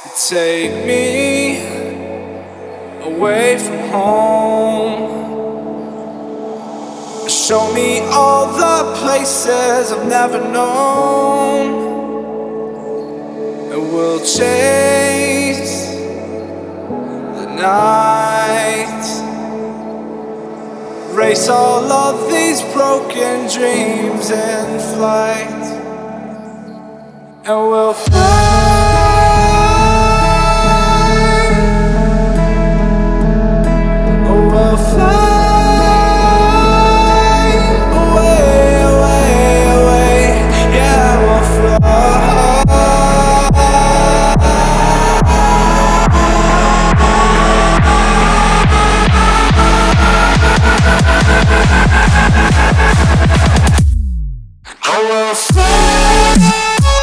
Take me away from home. Show me all the places I've never known. And we'll chase the night, race all of these broken dreams in flight. And we'll fly. We'll fly away, away, away. Yeah, we'll fly. I will fly.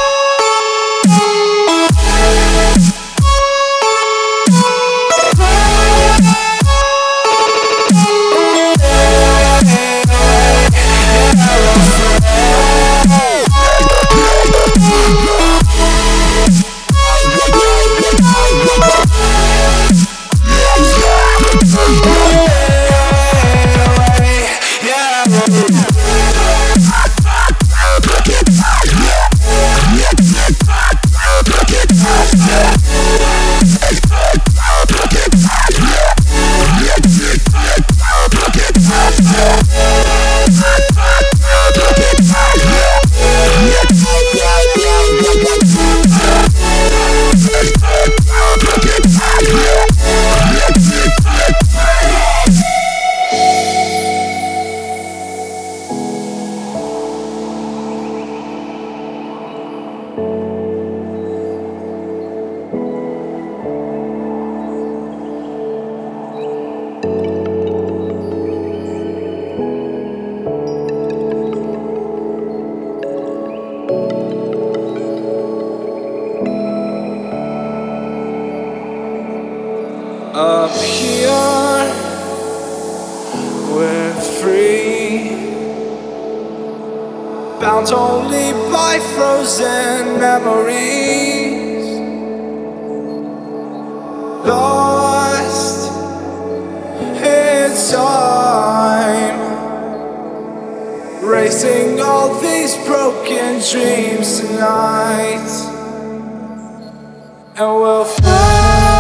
Up here, we're free, bound only by frozen memories, lost in time, racing all these broken dreams tonight, and we'll fly.